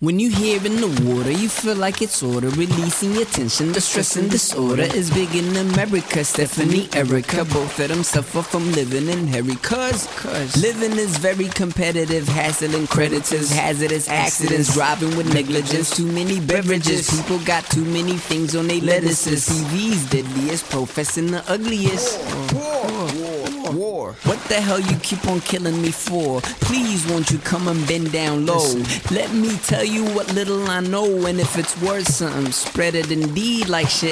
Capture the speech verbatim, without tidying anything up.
When you hear in the water, you feel like it's order. Releasing your tension, the stress and disorder is big in America. Stephanie, Erica, both of them suffer from living in hurry. Cause, Cause living is very competitive, hassling creditors, hazardous accidents, driving with negligence, too many beverages. People got too many things on their lettuces. T V's deadliest, professing the ugliest. War, war, war. What the hell you keep on killing me for? Please won't you come and bend down low? Let me tell you what little I know, and if it's worth something, spread it indeed like shit